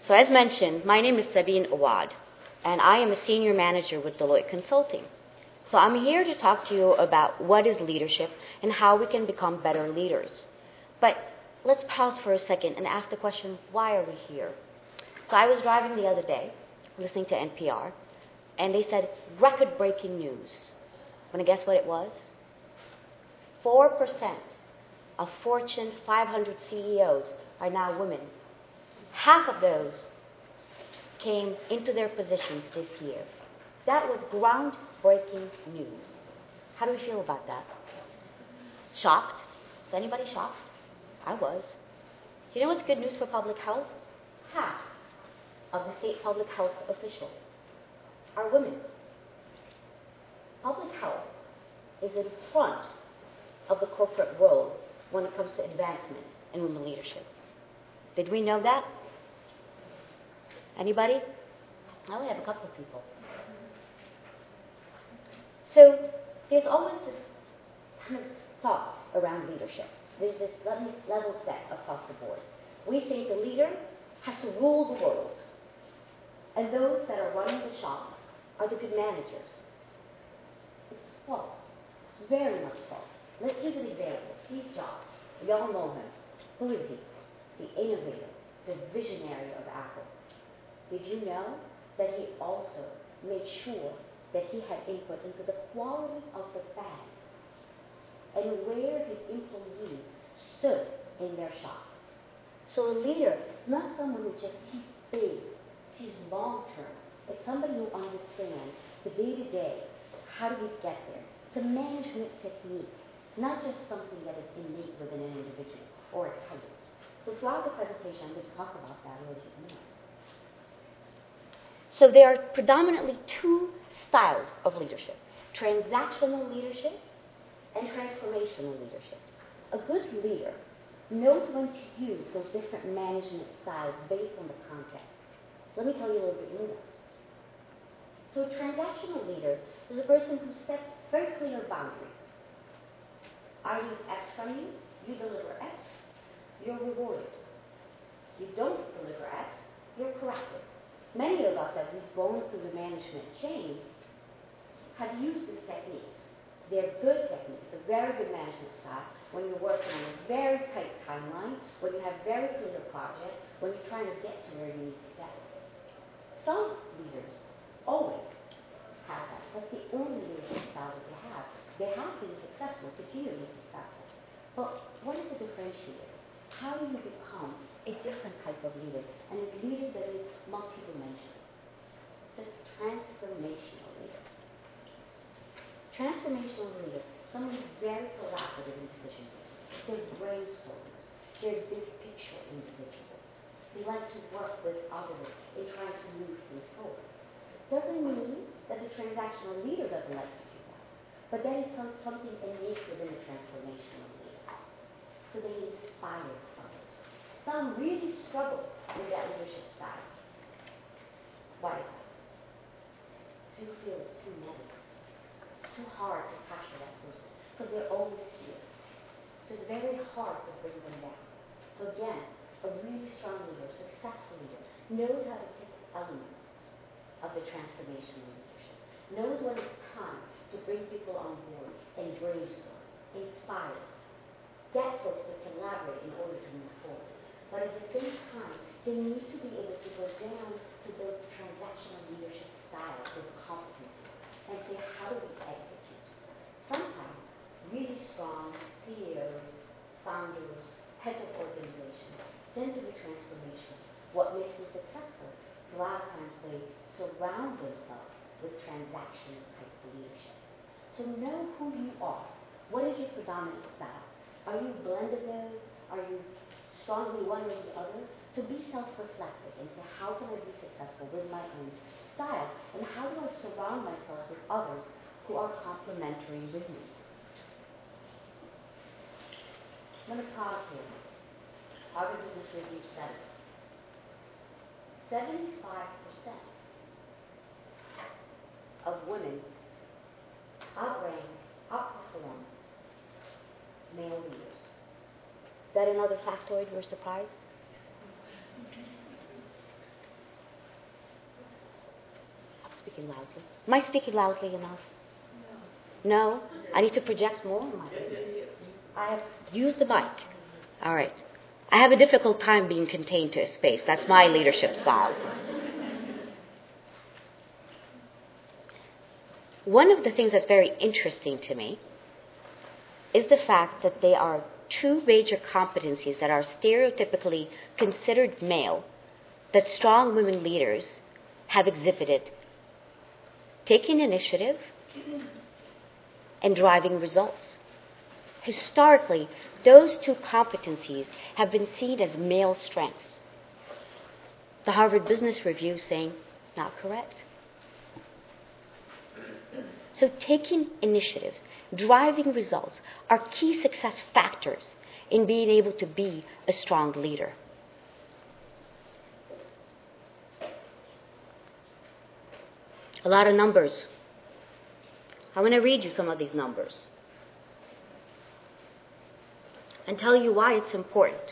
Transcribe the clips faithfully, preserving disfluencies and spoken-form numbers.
So as mentioned, my name is Sabine Awad, and I am a senior manager with Deloitte Consulting. So I'm here to talk to you about what is leadership and how we can become better leaders. But let's pause for a second and ask the question, why are we here? So I was driving the other day, listening to N P R, and they said, record-breaking news. Want to guess what it was? four percent of Fortune five hundred C E Os are now women. Half of those came into their positions this year. That was groundbreaking news. How do we feel about that? Shocked? Is anybody shocked? I was. Do you know what's good news for public health? Half of the state public health officials are women. Public health is in front of the corporate world when it comes to advancement in women leadership. Did we know that? Anybody? I only have a couple of people. So there's always this kind of thought around leadership. There's this level set across the board. We think the leader has to rule the world, and those that are running the shop are the good managers. It's false. It's very much false. Let's use an example. Steve Jobs. We all know him. Who is he? The innovator, the visionary of Apple. Did you know that he also made sure that he had input into the quality of the bag and where his employees stood in their shop? So a leader is not someone who just sees big, sees long-term. It's somebody who understands the day-to-day. How do we get there? It's a management technique, not just something that is innate within an individual or a type. So throughout the presentation, I'm going to talk about that a little bit more. So there are predominantly two styles of leadership: transactional leadership and transformational leadership. A good leader knows when to use those different management styles based on the context. Let me tell you a little bit more. So a transactional leader is a person who sets very clear boundaries. I need X from you, you deliver X, you're rewarded. You don't deliver X, you're corrected. Many of us, as we've gone through the management chain, have used these techniques. They're good techniques, a very good management style when you're working on a very tight timeline, when you have very clear projects, when you're trying to get to where you need to get. Some leaders always have that. That's the only leadership style that they have. They have been successful, continue to be successful. But what is the differentiator? How do you become a different type of leader, and a leader that is multidimensional? It's a transformational leader. Transformational leader, someone who's very collaborative in decision making. They're brainstormers. They're big picture individuals. They like to work with others in trying to move things forward. Doesn't mean that the transactional leader doesn't like to do that, but that is some, something innate within a transformational leader. So they inspire others. Some really struggle with that leadership style. Why is that? So you feel it's too negative. It's too hard to capture that person because they're always here. So it's very hard to bring them down. So again, a really strong leader, successful leader, knows how to pick elements of the transformational leadership, knows when it's time to bring people on board and brainstorm, inspire, get folks to collaborate in order to move forward. But at the same time, they need to be able to go down to those transactional leadership styles, those competencies, and say, how do we execute? Sometimes, really strong C E Os, founders, heads of organizations tend to be transformational. What makes them successful is a lot of times they surround themselves with transactional type leadership. So know who you are. What is your predominant style? Are you a blend of those? Are you strongly one or the other? So be self-reflective and say, how can I be successful with my own style? And how do I surround myself with others who are complementary with me? I'm going to pause here. Harvard Business Review study. seventy-five percent of women outrank, outperform male leaders. Is that another factoid? We're surprised? speaking loudly? Am I speaking loudly enough? No? I need to project more? I have used the mic. All right. I have a difficult time being contained to a space. That's my leadership style. One of the things that's very interesting to me is the fact that there are two major competencies that are stereotypically considered male that strong women leaders have exhibited: taking initiative and driving results. Historically, those two competencies have been seen as male strengths. The Harvard Business Review saying, not correct. So taking initiatives, driving results are key success factors in being able to be a strong leader. A lot of numbers. I want to read you some of these numbers and tell you why it's important.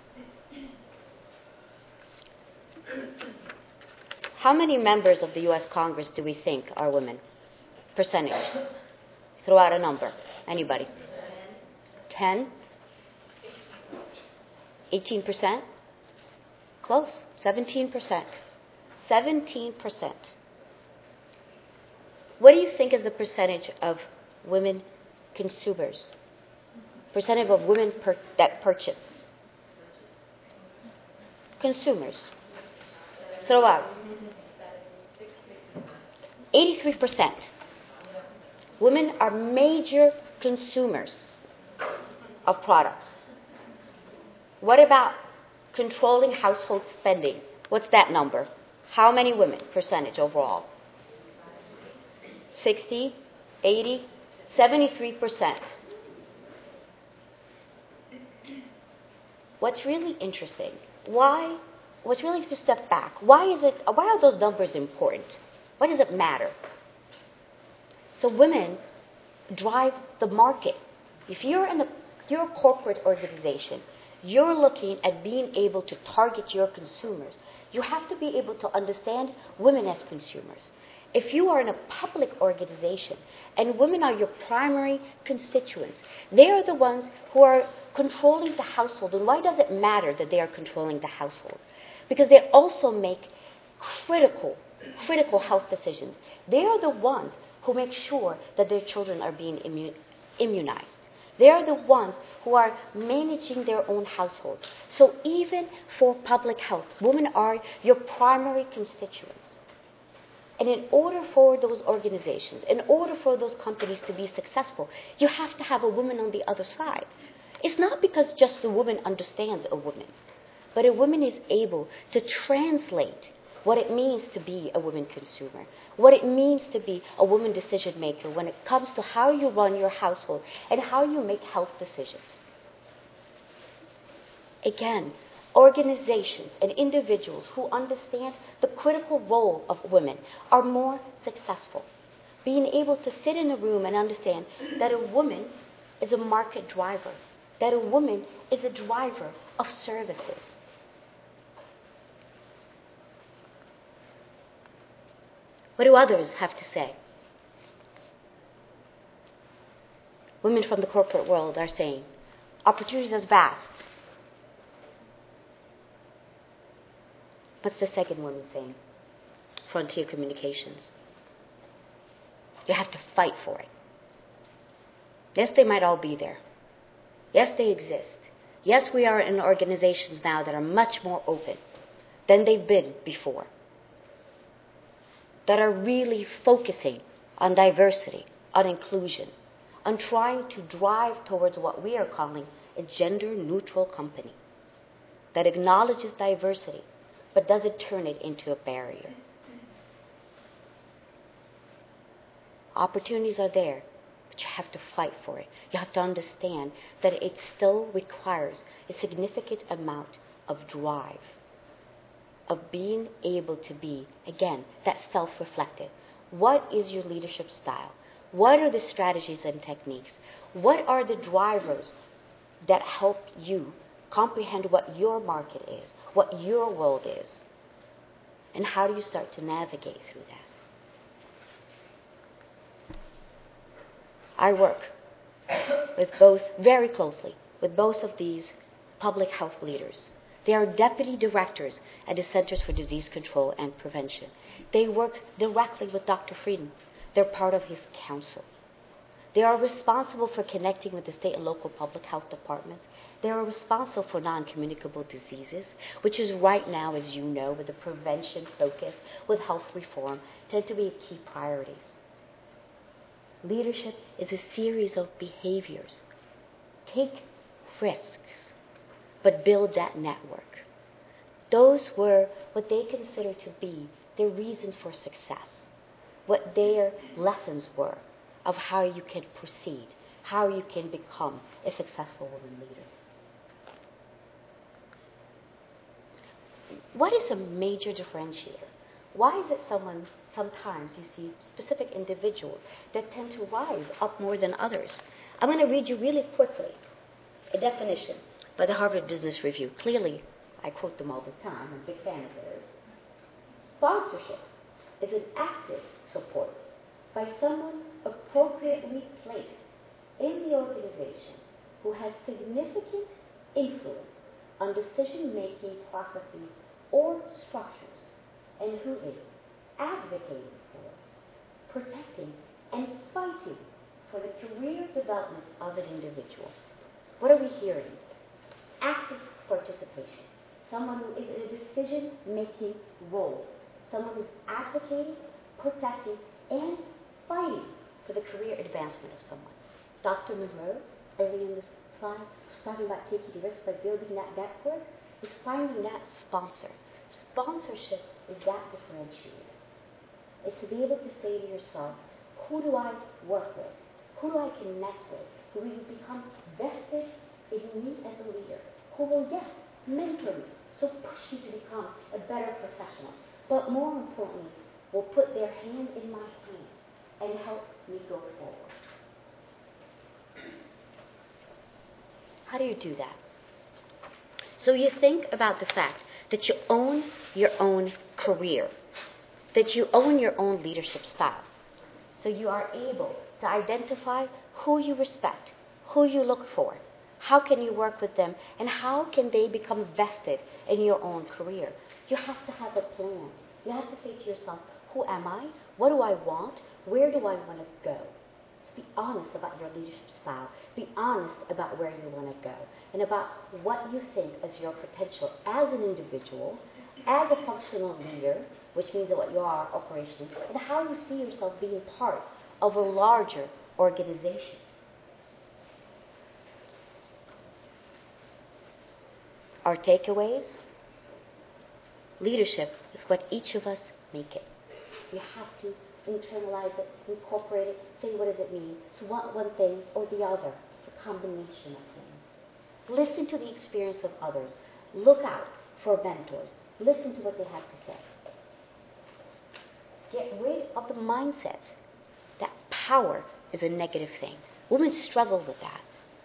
How many members of the U S Congress do we think are women? Percentage. Throw out a number. Anybody? ten? eighteen percent? Close. seventeen percent. seventeen percent. What do you think is the percentage of women consumers? Percentage of women per, that purchase? Consumers. Throw out. eighty-three percent. Women are major consumers of products. What about controlling household spending? What's that number? How many women, percentage overall? sixty, eighty, seventy-three percent. What's really interesting, why, what's really to step back, why is it, why are those numbers important? Why does it matter? So women drive the market. If you're in a, you're a corporate organization, you're looking at being able to target your consumers. You have to be able to understand women as consumers. If you are in a public organization and women are your primary constituents, they are the ones who are controlling the household. And why does it matter that they are controlling the household? Because they also make critical, critical health decisions. They are the ones who make sure that their children are being immu- immunized. They are the ones who are managing their own households. So even for public health, women are your primary constituents. And in order for those organizations, in order for those companies to be successful, you have to have a woman on the other side. It's not because just the woman understands a woman, but a woman is able to translate what it means to be a woman consumer, what it means to be a woman decision maker when it comes to how you run your household and how you make health decisions. Again, organizations and individuals who understand the critical role of women are more successful. Being able to sit in a room and understand that a woman is a market driver, that a woman is a driver of services. What do others have to say? Women from the corporate world are saying, opportunities are vast. What's the second woman saying? Frontier Communications. You have to fight for it. Yes, they might all be there. Yes, they exist. Yes, we are in organizations now that are much more open than they've been before, that are really focusing on diversity, on inclusion, on trying to drive towards what we are calling a gender-neutral company that acknowledges diversity but doesn't turn it into a barrier. Opportunities are there, but you have to fight for it. You have to understand that it still requires a significant amount of drive, of being able to be, again, that self-reflective. What is your leadership style? What are the strategies and techniques? What are the drivers that help you comprehend what your market is, what your world is? And how do you start to navigate through that? I work with both, very closely, with both of these public health leaders. They are deputy directors at the Centers for Disease Control and Prevention. They work directly with Doctor Frieden. They're part of his council. They are responsible for connecting with the state and local public health departments. They are responsible for non-communicable diseases, which is right now, as you know, with the prevention focus, with health reform, tend to be key priorities. Leadership is a series of behaviors. Take risks, but build that network. Those were what they consider to be their reasons for success, what their lessons were of how you can proceed, how you can become a successful woman leader. What is a major differentiator? Why is it someone, sometimes you see specific individuals that tend to rise up more than others? I'm going to read you really quickly a definition by the Harvard Business Review. Clearly, I quote them all the time. I'm a big fan of theirs. Sponsorship is an active support by someone appropriately placed in the organization who has significant influence on decision-making processes or structures, and who is advocating for, protecting, and fighting for the career development of an individual. What are we hearing? Active participation. Someone who is in a decision-making role. Someone who's advocating, protecting, and fighting for the career advancement of someone. Doctor Monroe, early in this slide, was talking about taking risks by building that network, is finding that sponsor. Sponsorship is that differentiator. It's to be able to say to yourself, who do I work with? Who do I connect with? Who will become vested in me as a leader? Who will, yes, mentor me, so push me to become a better professional. But more importantly, will put their hand in my hand and help me go forward. How do you do that? So you think about the fact that you own your own career, that you own your own leadership style. So you are able to identify who you respect, who you look for, how can you work with them, and how can they become vested in your own career. You have to have a plan. You have to say to yourself, who am I? What do I want? Where do I want to go? So be honest about your leadership style. Be honest about where you want to go and about what you think is your potential as an individual, as a functional leader, which means that what you are operationally, and how you see yourself being part of a larger organization. Our takeaways? Leadership is what each of us make it. You have to internalize it, incorporate it, say what does it mean. So one, one thing or the other. It's a combination of things. Listen to the experience of others. Look out for mentors. Listen to what they have to say. Get rid of the mindset that power is a negative thing. Women struggle with that.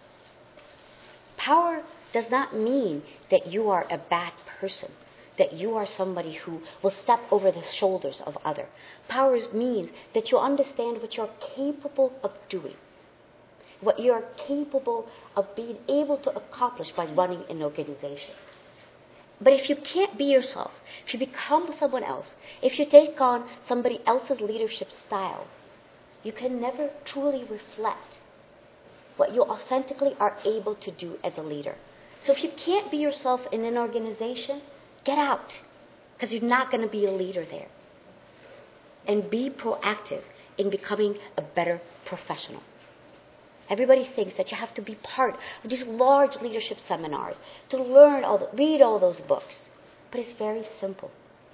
Power does not mean that you are a bad person, that you are somebody who will step over the shoulders of others. Power means that you understand what you're capable of doing, what you're capable of being able to accomplish by running an organization. But if you can't be yourself, if you become someone else, if you take on somebody else's leadership style, you can never truly reflect what you authentically are able to do as a leader. So if you can't be yourself in an organization, get out, because you're not going to be a leader there. And be proactive in becoming a better professional. Everybody thinks that you have to be part of these large leadership seminars to learn all the, read all those books. But it's very simple.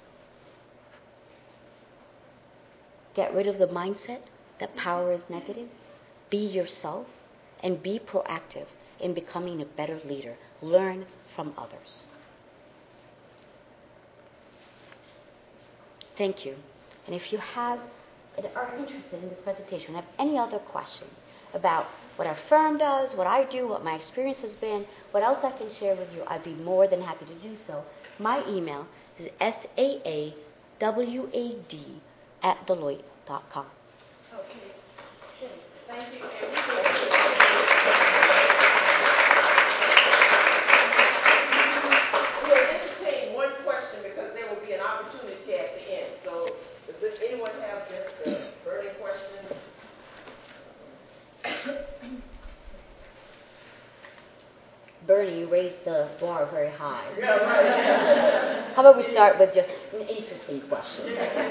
Get rid of the mindset that power is negative. Be yourself and be proactive in becoming a better leader. Learn from others. Thank you. And if you have and are interested in this presentation, have any other questions about what our firm does, what I do, what my experience has been, what else I can share with you, I'd be more than happy to do so. My email is saawad at deloitte dot com. Okay. Sure. Thank you. We'll entertain one question because there will be an opportunity at the end. So, does anyone have just a burning question? Bernie, you raised the bar very high. Yeah, right. How about we start with just an interesting question?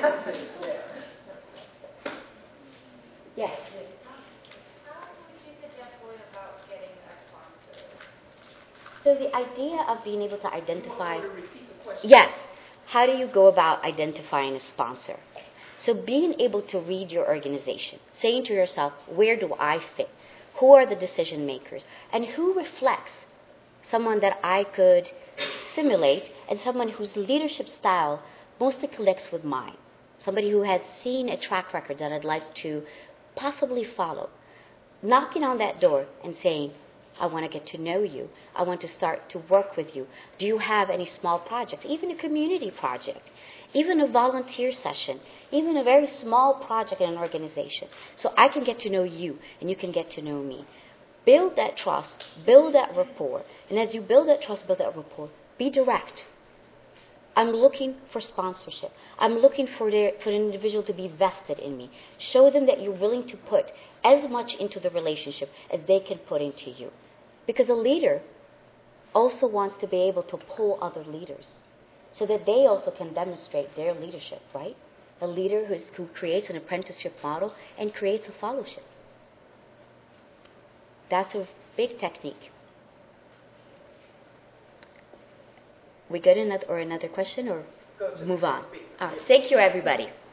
Yes. How would you suggest going about getting a sponsor? So the idea of being able to identify... You want to repeat the question? Yes. How do you go about identifying a sponsor? So being able to read your organization, saying to yourself, where do I fit? Who are the decision makers? And who reflects someone that I could simulate and someone whose leadership style mostly connects with mine? Somebody who has seen a track record that I'd like to possibly follow. Knocking on that door and saying, I want to get to know you. I want to start to work with you. Do you have any small projects? Even a community project. Even a volunteer session. Even a very small project in an organization. So I can get to know you and you can get to know me. Build that trust. Build that rapport. And as you build that trust, build that rapport, be direct. I'm looking for sponsorship. I'm looking for, their, for an individual to be vested in me. Show them that you're willing to put as much into the relationship as they can put into you. Because a leader also wants to be able to pull other leaders so that they also can demonstrate their leadership, right? A leader who's, who creates an apprenticeship model and creates a fellowship. That's a big technique. We good another or another question or Go to move the on? speaker. All right. Thank you, everybody.